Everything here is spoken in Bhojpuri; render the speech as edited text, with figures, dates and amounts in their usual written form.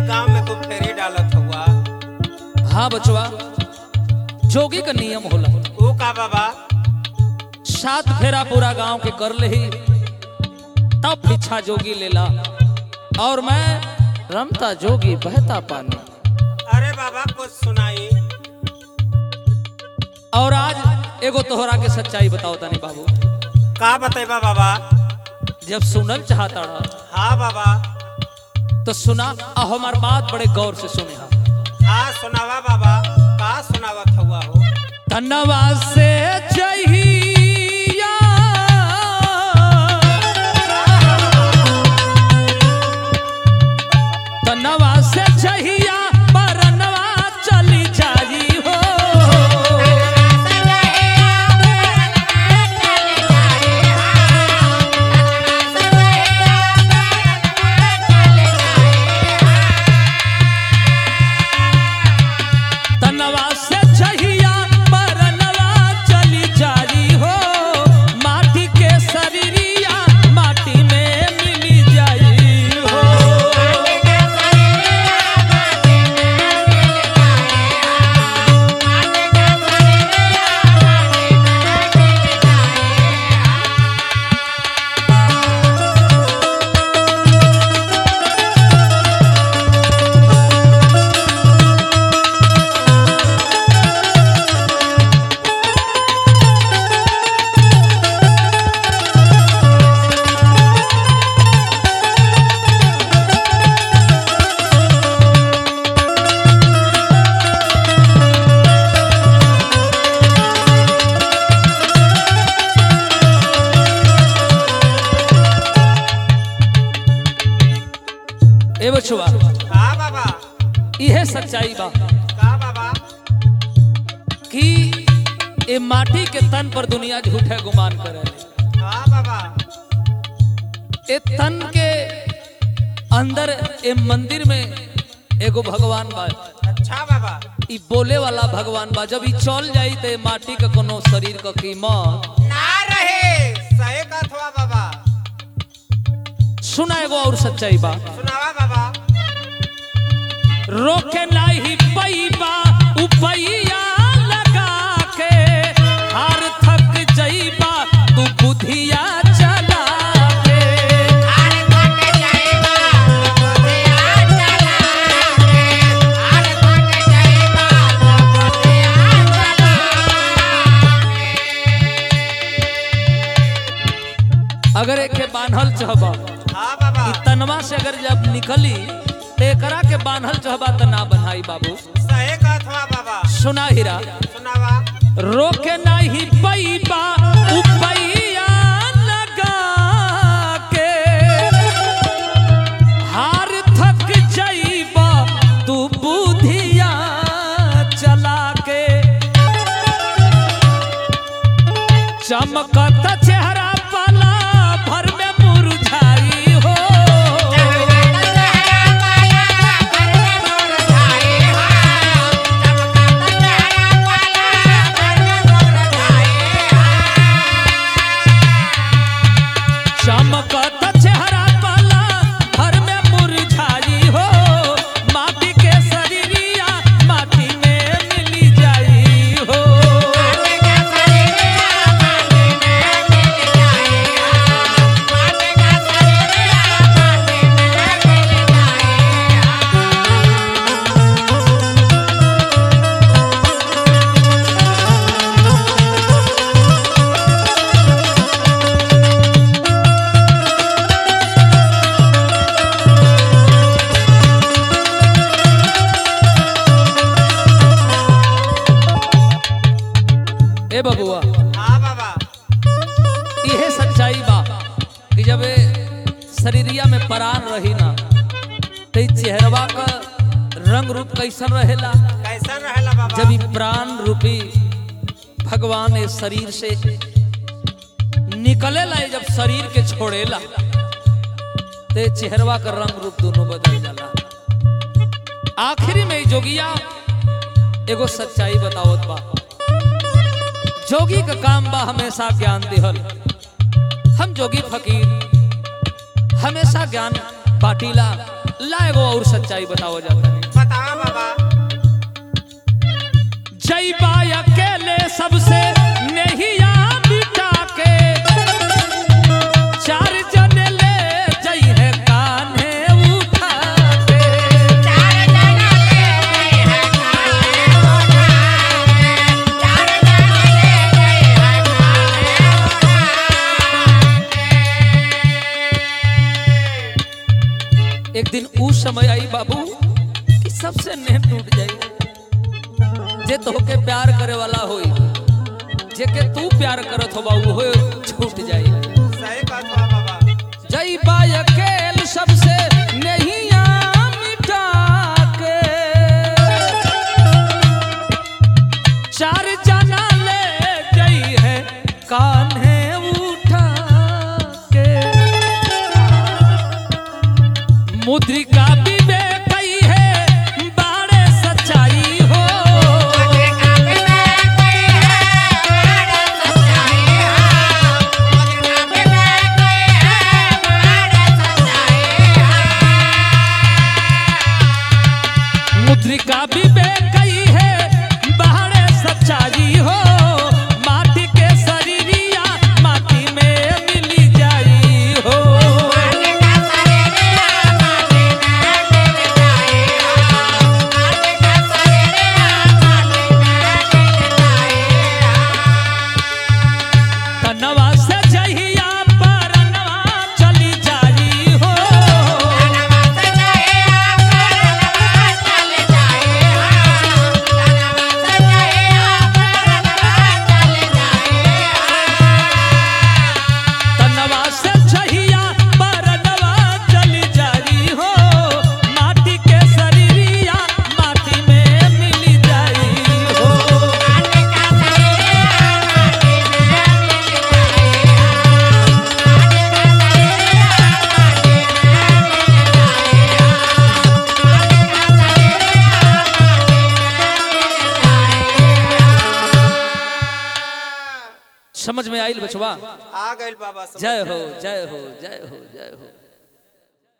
गांव में तू फेरी डालत हुआ। हाँ बचवा, जोगी का नियम होला। वो का बाबा? 7 फेरा पूरा गांव के कर ले तब पीछा जोगी लेला, और मैं रमता जोगी बहता पानी। अरे बाबा कुछ सुनाई। और आज एगो तोहरा के सच्चाई बताओ तानी बाबू। का बतेबा बाबा? जब सुनल चाहता रहा हाँ बाबा। तो सुना, और हमार बात बड़े गौर से सुने। हाँ सुनावा बाबा। का सुनावत हुआ हो? तनवा से चाहिया तनवा से चाहिया परनवा चली जाई हो। तनवा से चाहिया परनवा चली जाई हो। माटी के शरीरिया माटी में मिली जाई हो। ए बचवा, हाँ बाबा। यह सच्चाई बा का बाबा? कि ए माटी के तन पर दुनिया झूठे गुमान करे। हाँ बाबा। ए तन के अंदर ए मंदिर में एगो भगवान बा। अच्छा बाबा। ई बोले वाला भगवान बा। जब ई चल जाई तो ए माटी का कोनो शरीर का कीमत ना रहे। सही कथ हुआ बाबा। सुना एगो और सच्चाई बा। सुनावा बाबा। रोके नहीं पैबा उपैया लगा के, हार थक जईबा तू बुधिया चला के। अगर एके बान्हल चाहबा, हाँ बाबा। ई तनवा से अगर जब निकली तो एकरा के बान्हल चाहबा तो ना बनाई बाबू। सही कथ हुआ बाबा। सुना हीरा, सुनावा। रोके नहीं पैबा उपैया लगा के, हार थक जईबा तू बुधिया चला के। चमकत चेहरा पाला भर में मुरझाई हो। चमकत चेहरा पाला भर में मुरझाई हो। माटी के शरीरिया माटी में मिली जाई हो। ए बबुआ, हाँ बाबा। यह सच्चाई बा कि जब शरीरिया में प्राण रही ना तो ई चेहरवा का रंग रूप कैसन रहेला। कैसा रहेला बाबा? जब ई प्राण रूपी भगवान इस शरीर से निकलेला, जब शरीर के छोड़ेला तो ई चेहरवा का रंग रूप दोनों बदल जाला। आखिरी में ई जोगिया एगो सच्चाई बतावत बा। जोगी का काम बा हमेशा ज्ञान दिहल। हम जोगी फकीर हमेशा ज्ञान बाटीला लाएगो और सच्चाई बताओ जाता है। बतावा बाबा। जय बाय अकेले सबसे नहिया बिठा के चार जन ले जई है कान्हे उठा के। चार जन ले जई है कान्हे उठा के। चार जन ले जई है कान्हे उठा के। एक दिन उस समय आई बाबू कि सबसे नेह टूट जाई। जे तोहके प्यार करे वाला होई, जे के तू प्यार करत हो बाबू हो छूट जाई। सही बात बा बाबा। जई बाय अकेल सबसे नहिया मिटा के चार जना ले जई है कान्हे उठा के। मुद्रिका विवेक कई है बाड़े सच्चाई हो। मुद्रिका विवेक कई है बाड़े सच्चाई हो। मुद्रिका विवेक कई है बाड़े सच्चाई हो। मुद्रिका विवेक कई है बाड़े सच्चाई हो। माटी के शरीरिया माटी में मिली जाई हो। माटी का शरीरिया माटी में मिल जाई हो। माटी का शरीरिया माटी में मिल जाई हो। तनवा से जहिया परनवा चली जाई हो। तनवा से जहिया परनवा चली जाई हो। तनवा से जहिया परनवा चली जाई हो। तनवा से जहिया परनवा चली जाई हो। माटी के शरीरिया माटी में मिली जाई हो। माटी का शरीरिया माटी में मिल जाई हो। माटी का शरीरिया माटी में समझ में आइल बचवा। आ गइल बाबा समझ जय में। हो जय हो जय हो जय हो।